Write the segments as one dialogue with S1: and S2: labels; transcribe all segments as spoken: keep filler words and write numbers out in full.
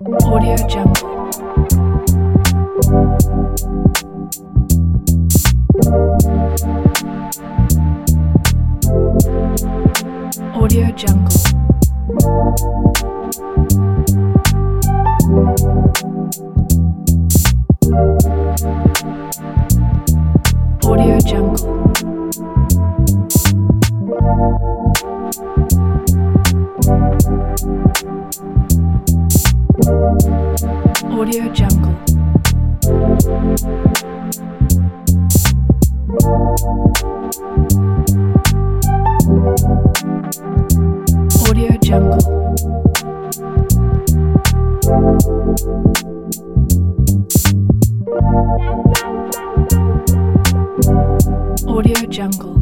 S1: Audio Jungle. Audio Jungle. Audio Jungle. Audio Jungle. Audio Jungle. Audio Jungle.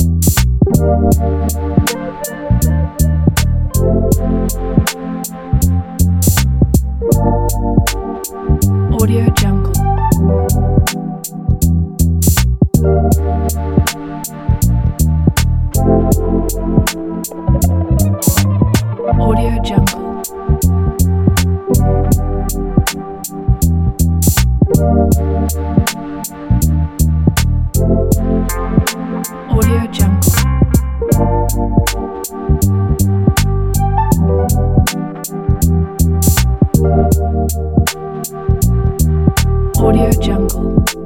S1: Audio Jungle. Audio Jungle. Audio Jungle. Audio Jungle.